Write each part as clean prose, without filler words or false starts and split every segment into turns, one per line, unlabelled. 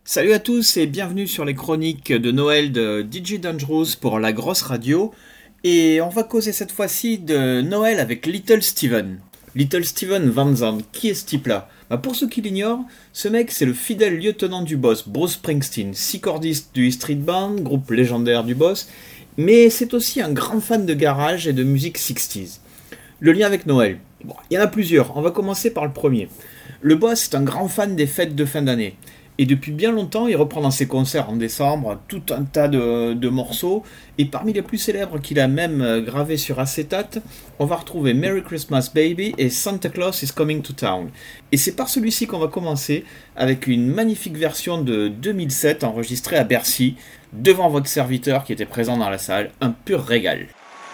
Salut à tous et bienvenue sur les chroniques de Noël de DJ Dangerous pour la grosse radio. Et on va causer cette fois-ci de Noël avec Little Steven. Little Steven Van Zandt, qui est ce type-là ? Pour ceux qui l'ignorent, ce mec c'est le fidèle lieutenant du boss Bruce Springsteen, 6 cordiste du E Street Band, groupe légendaire du boss, mais c'est aussi un grand fan de garage et de musique 60s. Le lien avec Noël, il y en a plusieurs, on va commencer par le premier. Le boss est un grand fan des fêtes de fin d'année. Et depuis bien longtemps, il reprend dans ses concerts en décembre tout un tas de morceaux. Et parmi les plus célèbres qu'il a même gravés sur acétate, on va retrouver Merry Christmas Baby et Santa Claus is Coming to Town. Et c'est par celui-ci qu'on va commencer avec une magnifique version de 2007 enregistrée à Bercy, devant votre serviteur qui était présent dans la salle. Un pur régal.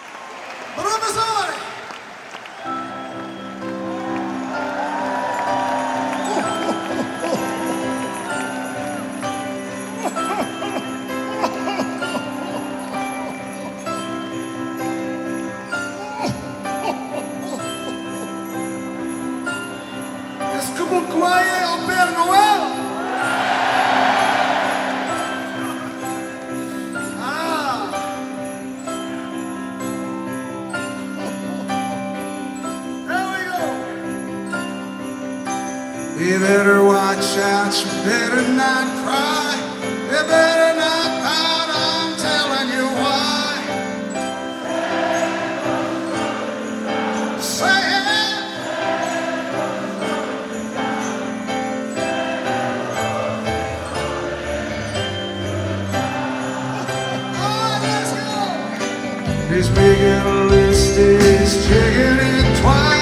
You better watch out, you better not cry, you better not pout, I'm telling you why. Say it! Alright, let's go! He's making a list, he's checking it twice.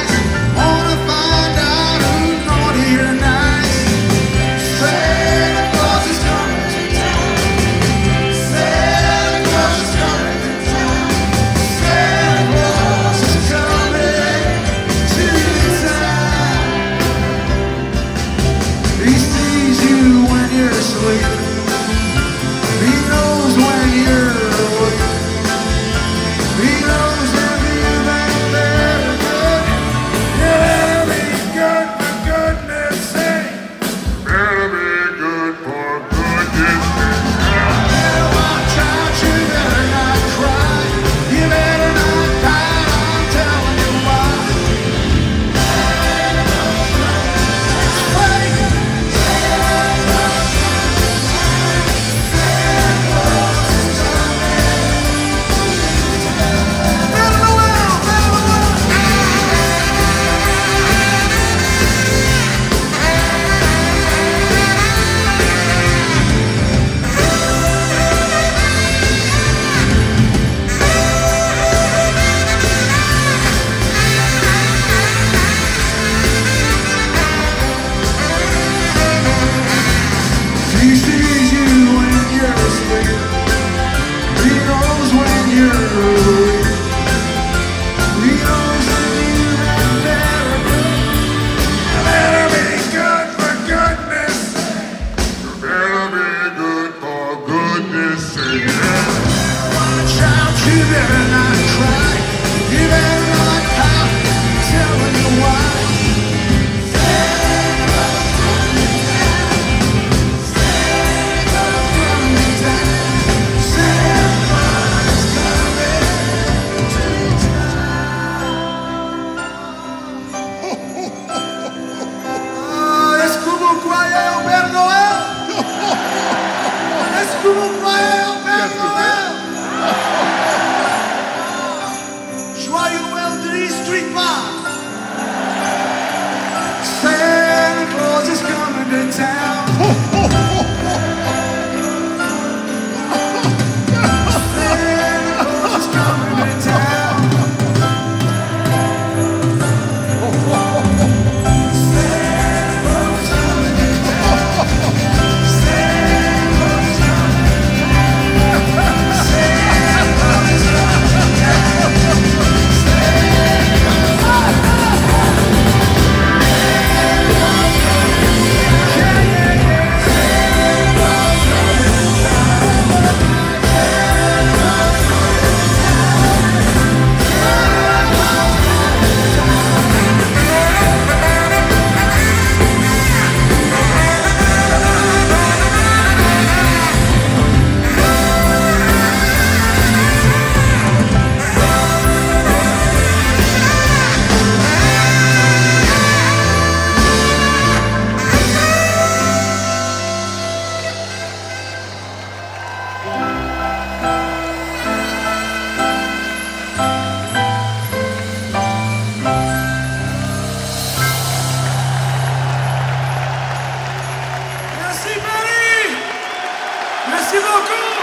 Merci beaucoup.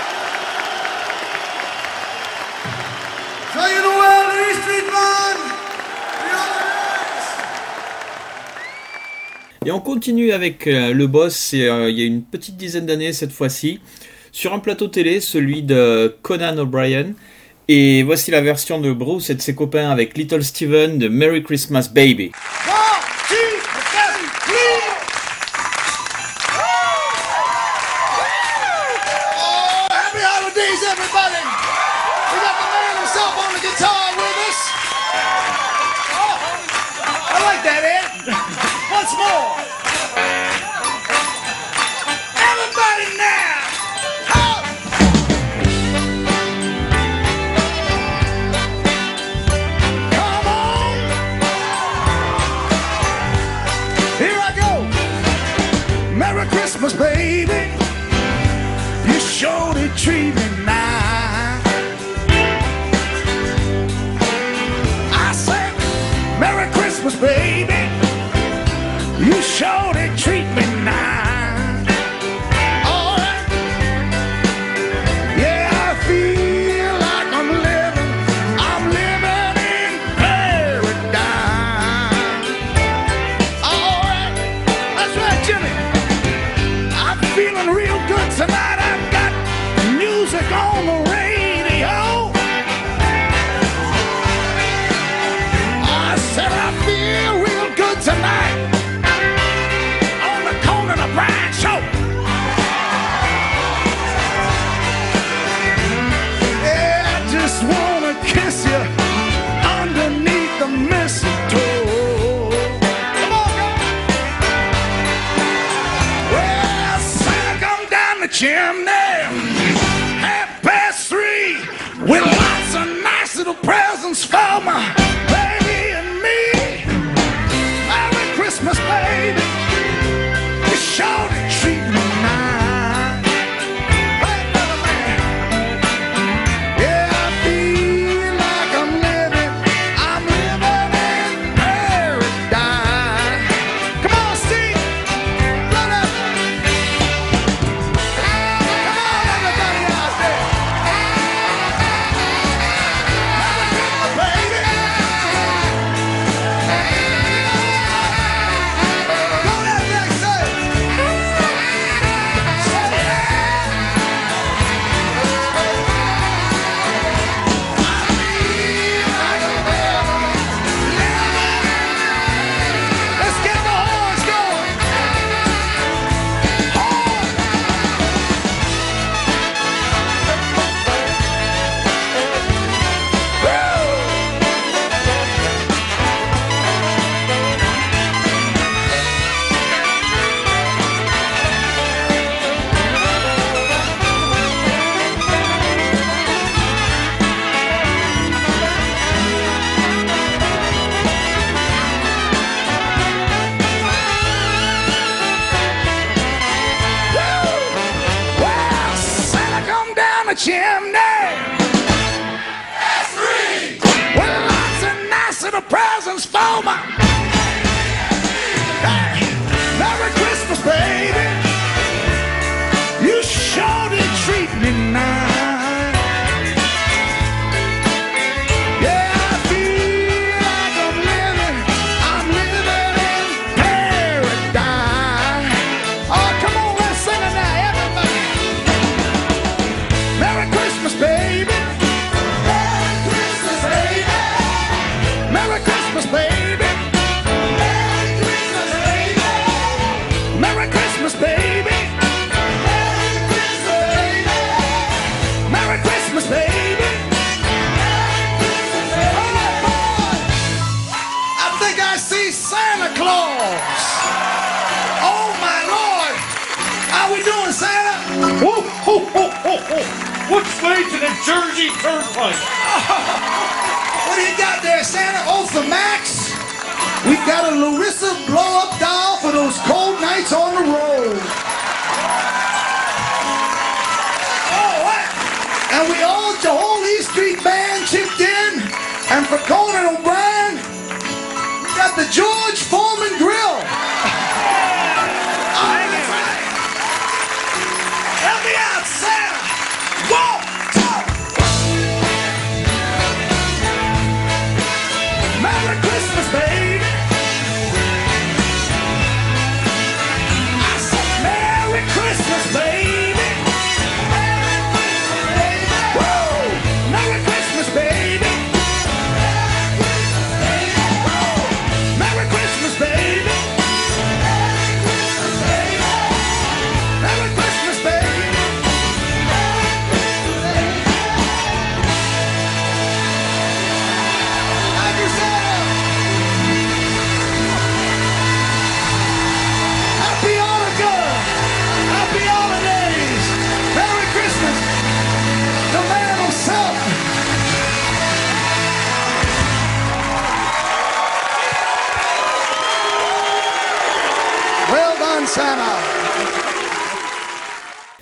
Joyeux Noël, les Street Band.
Et on continue avec le boss, il y a une petite dizaine d'années cette fois-ci, sur un plateau télé, celui de Conan O'Brien. Et voici la version de Bruce et de ses copains avec Little Steven de Merry Christmas Baby.
Baby, you surely treat me nice. I said, Merry Christmas, baby, you surely treat me nice. All right. Yeah, I feel like I'm living in paradise. All right, that's right, Jimmy. Feeling real good tonight. I've got music on the radio. I said I feel real good tonight on the Conan O'Brien show. Yeah, I just wanna kiss you underneath the mistletoe. Chimney, 3:30, with lots of nice little presents for my baby and me. Merry Christmas, baby. You sure to treat me nice. Hey, brother man. Yeah, I feel like I'm living in paradise. Come on, Steve. Run up. Chimney, with lots of nice little presents for my hey, Merry Christmas, baby. You sure did treat me nice. Yeah, I feel like I'm living in paradise. Oh, come on, let's sing it now, everybody. Merry Christmas, baby. Merry Christmas, baby. Merry Christmas, baby. Merry Christmas, baby. Merry Christmas, baby. Oh, boy. I think I see Santa Claus. Oh, my Lord. How we doing, Santa?
Ho, ho, ho, ho, ho. Which way to the Jersey Turnpike?
What do you got there, Santa? Oh, for Max? We got a Larissa blow-up doll for those cold nights on the road. Oh, what? And we all, the whole E Street Band chipped in. And for Conan O'Brien, we got the George Foreman Grill. Oh, that's right. Help me out,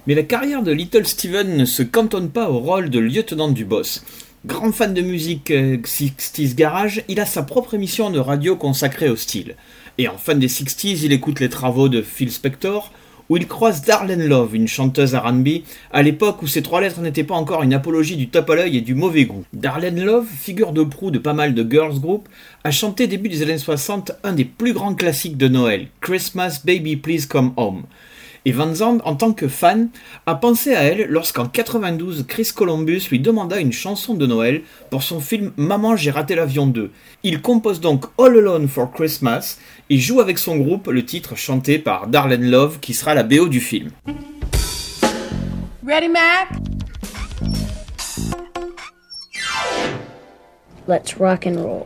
Mais la carrière de Little Steven ne se cantonne pas au rôle de lieutenant du boss. Grand fan de musique 60s garage, il a sa propre émission de radio consacrée au style. Et en fin des 60s, il écoute les travaux de Phil Spector, où il croise Darlene Love, une chanteuse R&B, à l'époque où ces trois lettres n'étaient pas encore une apologie du tape à l'œil et du mauvais goût. Darlene Love, figure de proue de pas mal de girls group, a chanté début des années 60 un des plus grands classiques de Noël, Christmas Baby Please Come Home. Et Van Zandt, en tant que fan, a pensé à elle lorsqu'en 92, Chris Columbus lui demanda une chanson de Noël pour son film Maman j'ai raté l'avion 2. Il compose donc All Alone for Christmas et joue avec son groupe le titre chanté par Darlene Love qui sera la BO du film.
Ready, Mac?
Let's rock and roll.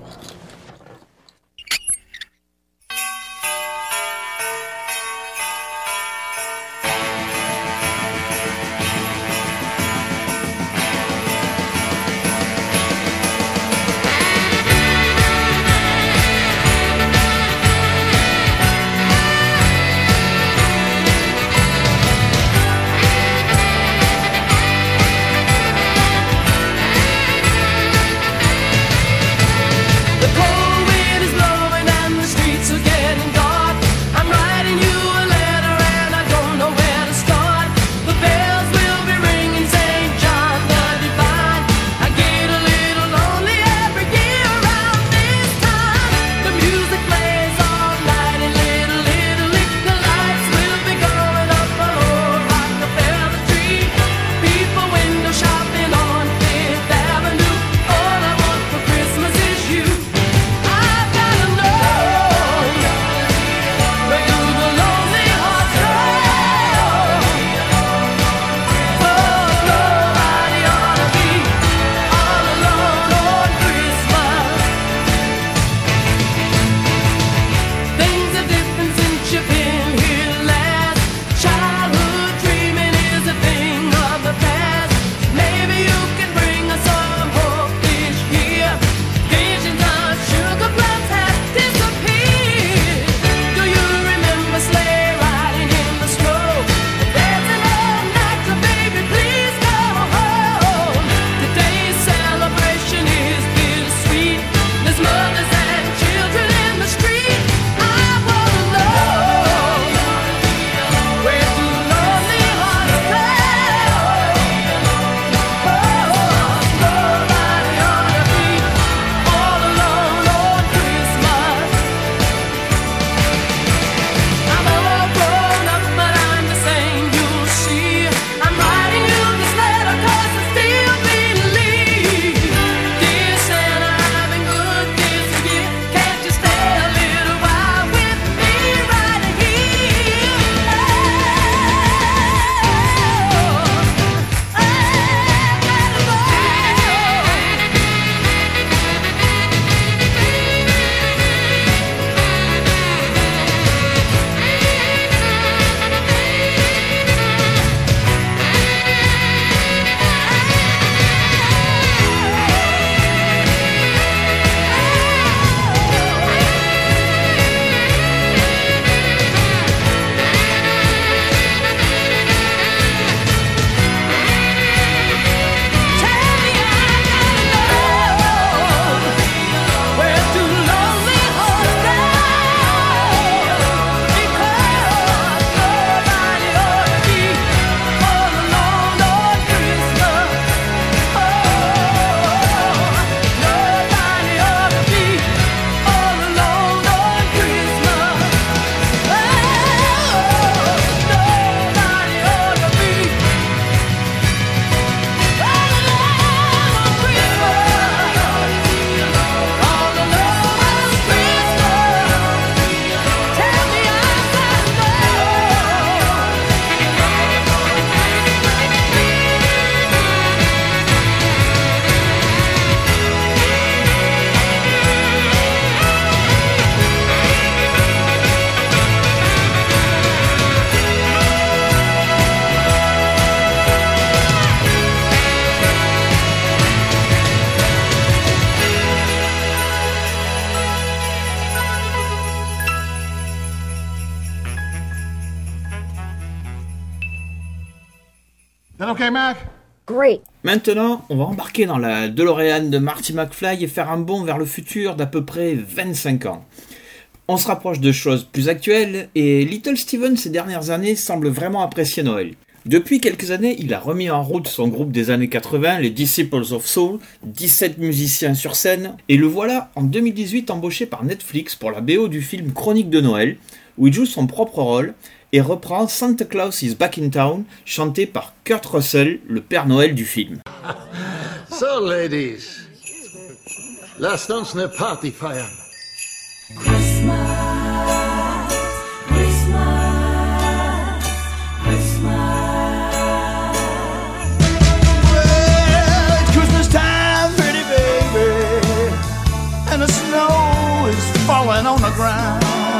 That okay, Mac?
Great.
Maintenant, on va embarquer dans la DeLorean de Marty McFly et faire un bond vers le futur d'à peu près 25 ans. On se rapproche de choses plus actuelles et Little Steven ces dernières années semble vraiment apprécier Noël. Depuis quelques années, il a remis en route son groupe des années 80, les Disciples of Soul, 17 musiciens sur scène, et le voilà en 2018 embauché par Netflix pour la BO du film Chronique de Noël, où il joue son propre rôle et reprend Santa Claus is Back in Town, chanté par Kurt Russell, le Père Noël du film.
So, ladies, lasst uns eine Party feiern.
Christmas, Christmas, Christmas.
Well, it's Christmas time, pretty baby, and the snow is falling on the ground.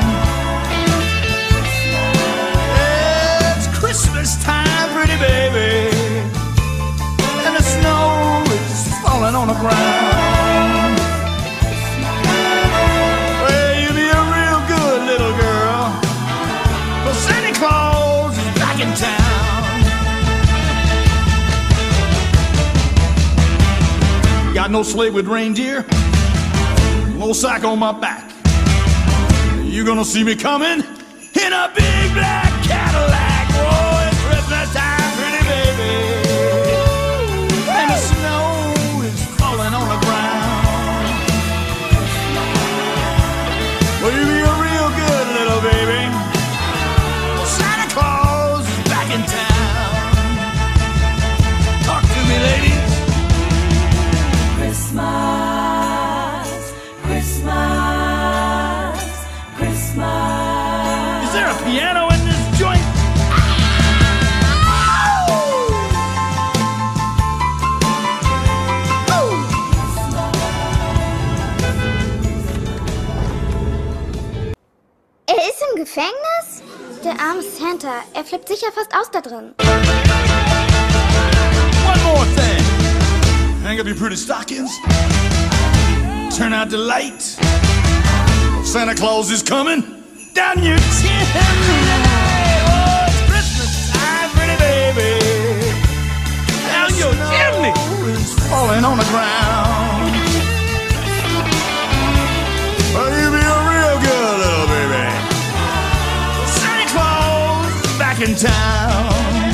It's Christmas time, pretty baby, and the snow is falling on the ground. Got no sleigh with reindeer, no sack on my back. You gonna see me coming in a big black Cadillac. Oh, it's Christmas time, pretty baby, and the snow is falling on the ground. Will you be a real good little baby? Santa Claus is back in town. Talk to me, ladies.
Christmas, Christmas, Christmas.
Is there a piano in this joint?
Er ist im Gefängnis? Der arme Santa, er flippt sicher fast aus da drin.
One more thing. Hang up your pretty stockings. Turn out the light. Santa Claus is coming down your chimney. Oh, it's Christmas time, pretty baby. Down your chimney is falling on the ground. Well, you be a real good little baby. Santa Claus is back in town.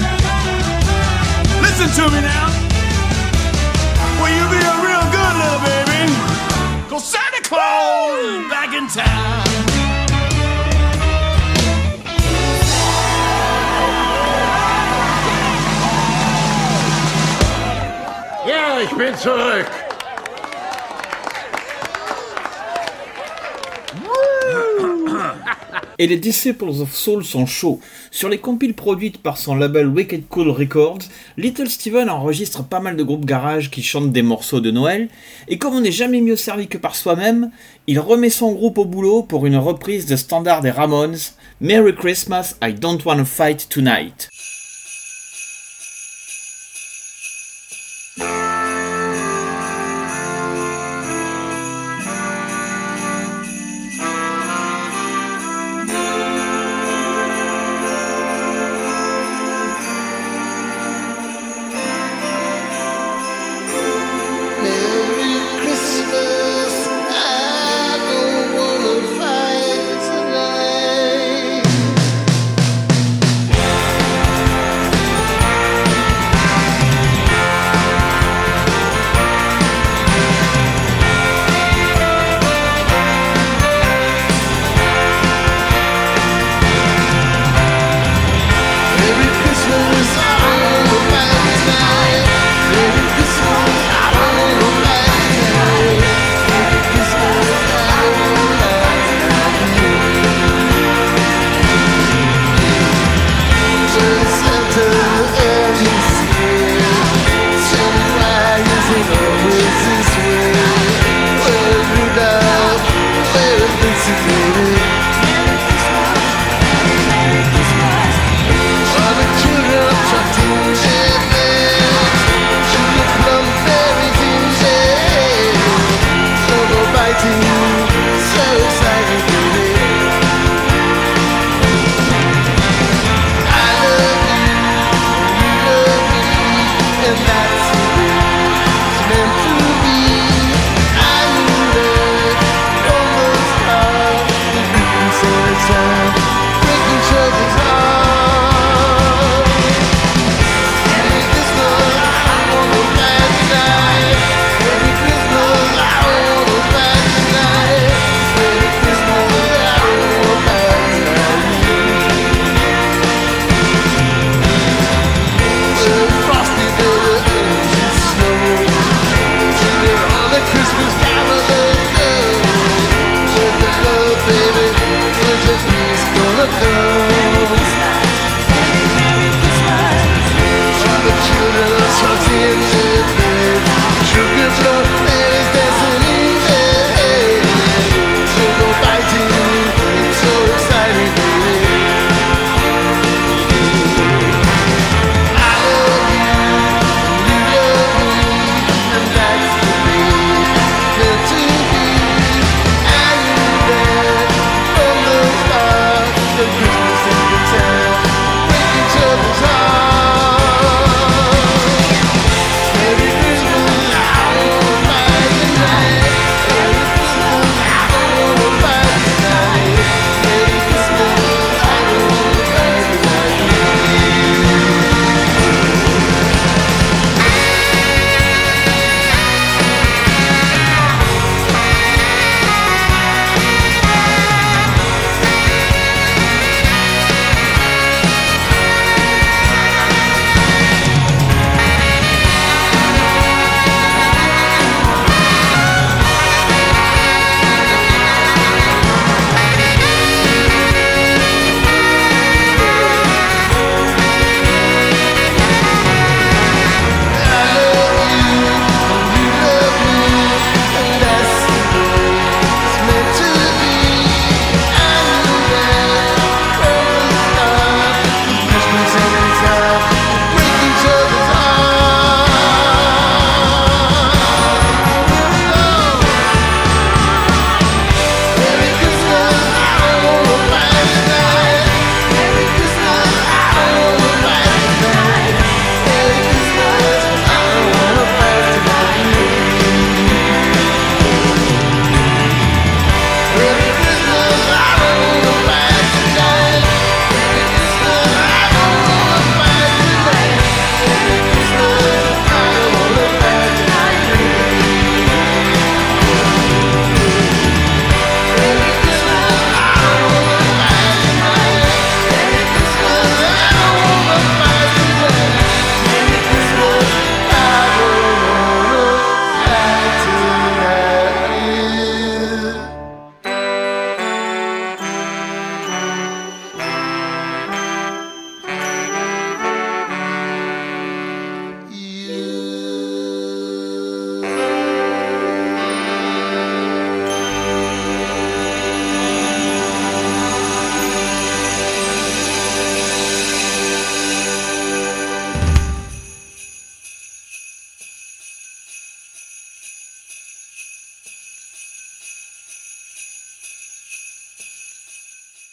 Listen to me now. Will you be a real good little baby? 'Cause Santa Claus is back in town.
Ja, ich bin zurück.
Et les Disciples of Soul sont chauds. Sur les compiles produites par son label Wicked Cool Records, Little Steven enregistre pas mal de groupes garage qui chantent des morceaux de Noël, et comme on n'est jamais mieux servi que par soi-même, il remet son groupe au boulot pour une reprise de standard des Ramones, Merry Christmas, I Don't Wanna Fight Tonight.
Christmas, I don't wanna fight tonight.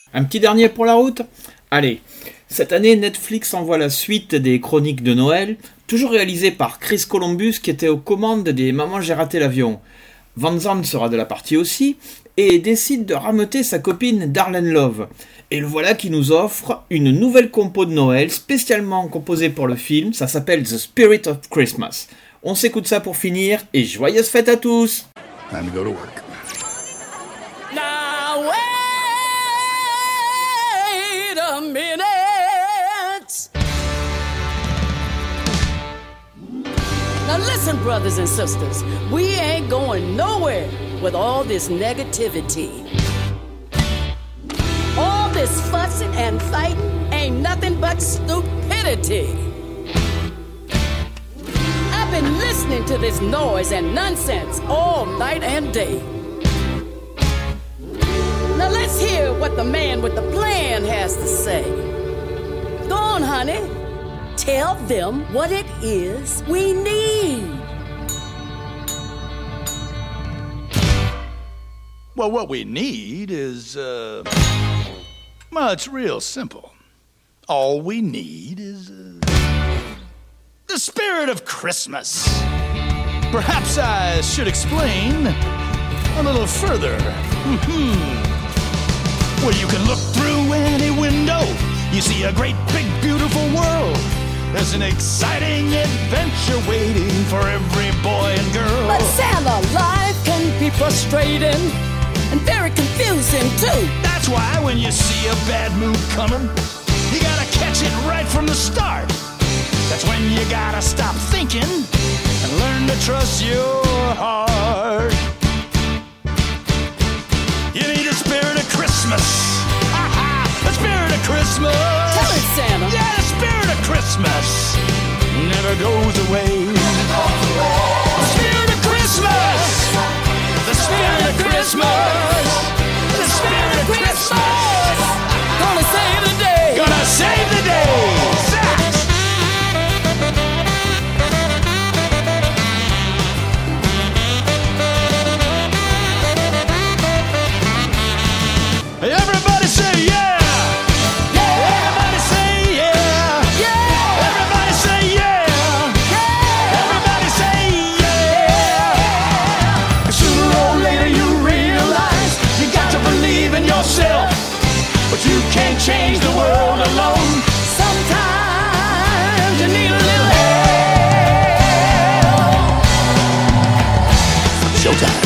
Un petit dernier pour la route ? Allez, cette année, Netflix envoie la suite des Chroniques de Noël, toujours réalisée par Chris Columbus qui était aux commandes des Maman j'ai raté l'avion. Van Zandt sera de la partie aussi, et décide de rameuter sa copine Darlene Love. Et le voilà qui nous offre une nouvelle compo de Noël, spécialement composée pour le film, ça s'appelle The Spirit of Christmas. On s'écoute ça pour finir, et joyeuses fêtes à tous!
Time to go to work.
Now wait a minute. Now listen, brothers and sisters, we ain't going nowhere with all this negativity. All this fussing and fighting ain't nothing but stupidity. I've been listening to this noise and nonsense all night and day. Now let's hear what the man with the plan has to say. Go on, honey. Tell them what it is we need.
Well, what we need is, well, it's real simple. All we need is, the spirit of Christmas. Perhaps I should explain a little further. Well, you can look through any window. You see a great, big, beautiful world. There's an exciting adventure waiting for every boy and girl.
But Santa, life can be frustrating and very confusing too.
That's why when you see a bad mood coming, you gotta catch it right from the start. That's when you gotta stop thinking and learn to trust your heart. You need a spirit of Christmas. The spirit of Christmas.
Tell it, Santa.
Yeah, the spirit of Christmas never goes away. The spirit of Christmas. The spirit of Christmas. The spirit of Christmas.
Gonna save the day.
Gonna save the day. Everybody say yeah. Yeah. Everybody say yeah. Yeah. Everybody say yeah. Yeah. Everybody say yeah. Sooner or later you realize you got to believe in yourself, but you can't change the world alone. Sometimes you need a little help. Showtime.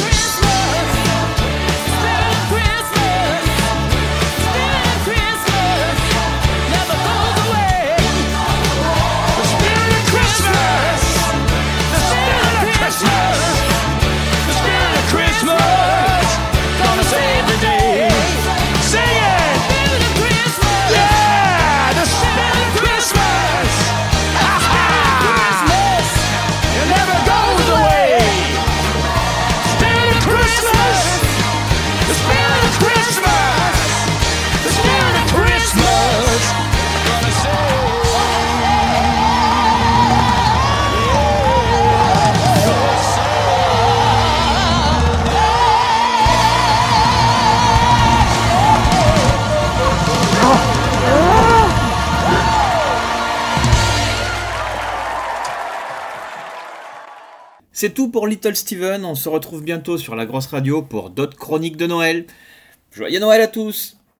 C'est tout pour Little Steven, on se retrouve bientôt sur la grosse radio pour d'autres chroniques de Noël. Joyeux Noël à tous!